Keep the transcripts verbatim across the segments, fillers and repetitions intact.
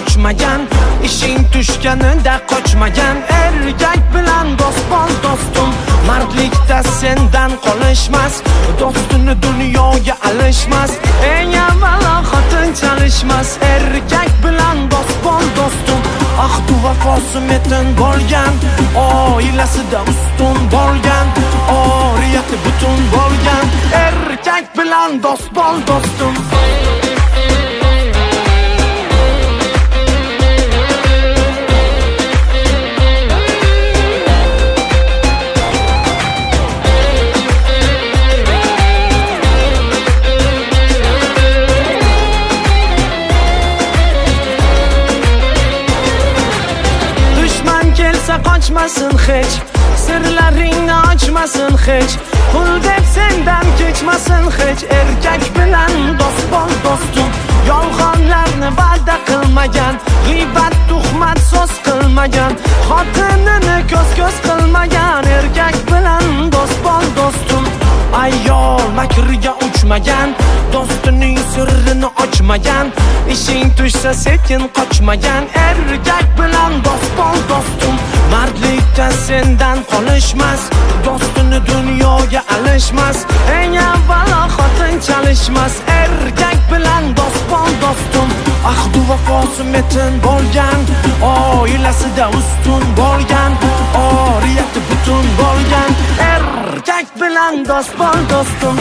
ochmagan, ishing tushganida qochmagan. Erkak bilan do'st bo'l do'stim, mardlikda sendan qolishmas, do'stini dunyoga alishmas. Eng avvalo xotin chalishmas. Erkak bilan do'st bo'l do'stim, ahdu vafosi metin bo'lgan, oilasida ustun bo'lgan, oriyati butun bo'lgan. Erkak bilan do'st bo'l do'stim. Qochmasin hech, sirlaringni ochmasin hech, pul deb sendan kechmasin hech. Erkak bilan do'st bo'l do'stim, yolg'onlarni va'da qilmagan, g'iybat tuhmat so'z qilmagan, xotinini ko'z-ko'z qilmagan. Erkak bilan do'st bo'l do'stim, ayol makriga uchmagan, do'stining sirrini ochmagan, ishing tushsa sekin qochmagan. Erkak bilan do'st bo'l do'stim, mardlikda sendan qolishmas, do'stini dunyoga alishmas. Eng avvalo xotin chalishmas. Erkak bilan do'st bo'l do'stim, ahdu vafosi metin bo'lgan, oilasida ustun bo'lgan, oriyati butun bo'lgan. Erkak bilan do'st bo'l do'stim.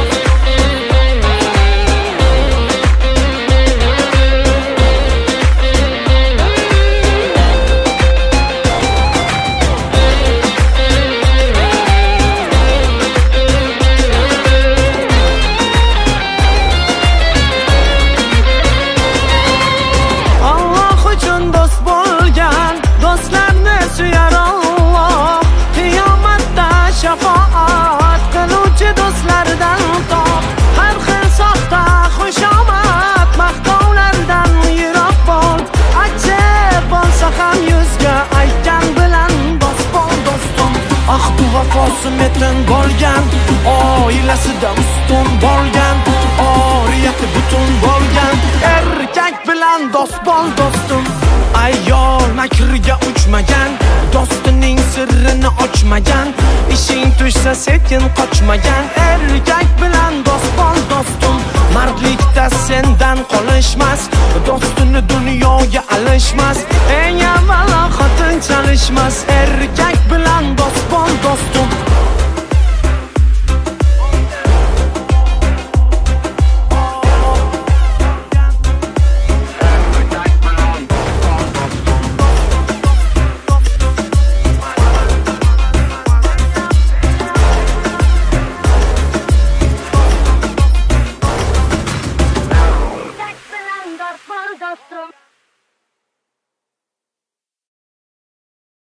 Shafaat qiluvchi do'stlardan top, har xil soxta xushomad maqtovlardan yiroq bo'l. Ajab bo'lsa ham yuzga aytgan bilan do'st bo'l do'stim, ahdu vafosi metin bo'lgan, oilasida ustun bo'lgan, oriyati butun bo'lgan. Erkak bilan do'st bo'l do'stim, ayol makriga uchmagan, do'stining sirrini ochmagan, ishing tushsa sekin qochmagan. Erkak bilan do'st bo'l do'stim, mardlikda sendan qolishmas, do'stini dunyoga alishmas. Eng avvalo xotin chalishmas. Erkak